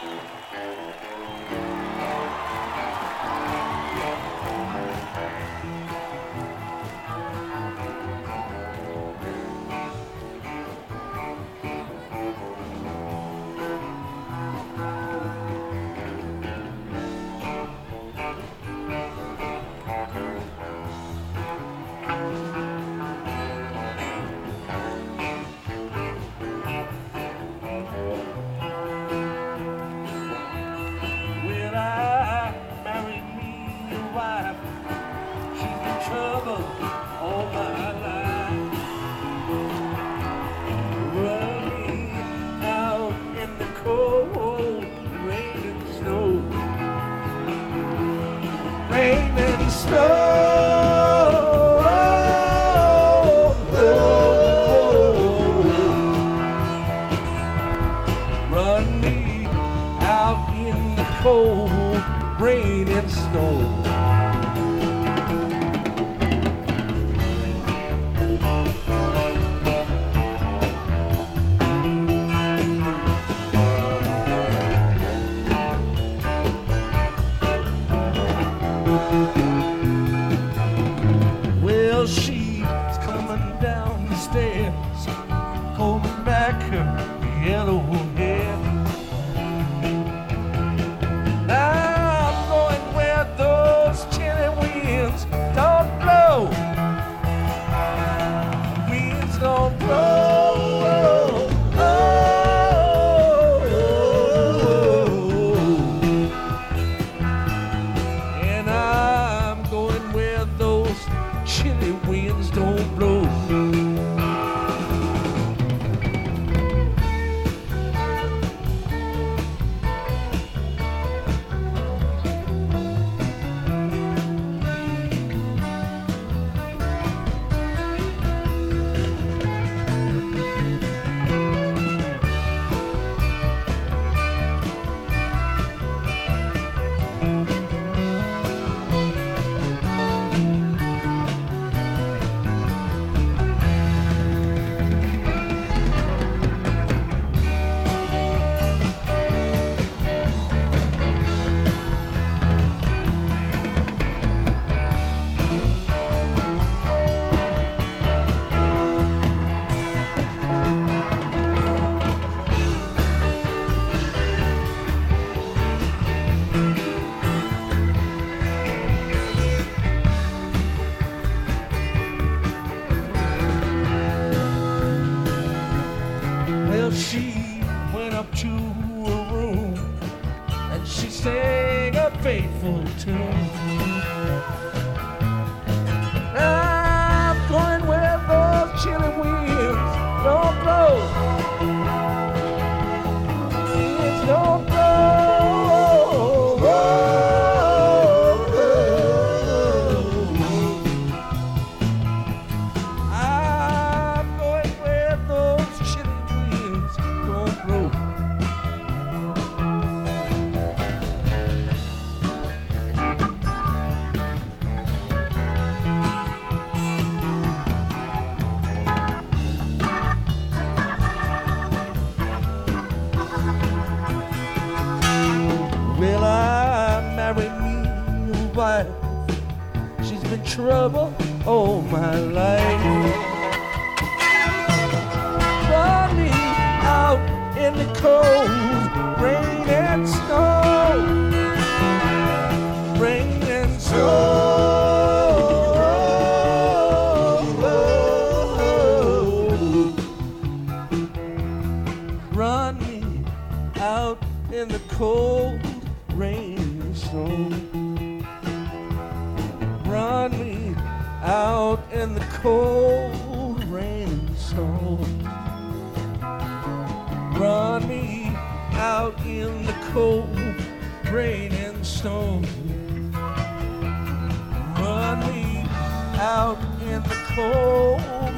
Run me out in the cold rain and snow. Well, she's coming down the stairs, holding back her yellow hair. Now I'm going where those chilly winds don't blow. Winds don't blow. And I'm going where those chilly winds don't blow. She went up to her room and she sang a faithful tune. I'm going where those chilly winds don't blow. Winds don't blow. I'm going where those chilly winds don't blow. Well, I married me a wife. She's been trouble all my life. Run me out in the cold rain and snow. Rain and snow. Run me out in the cold rain and snow. Run me out in the cold rain and snow. Run me out in the cold rain and snow. Run me out in the cold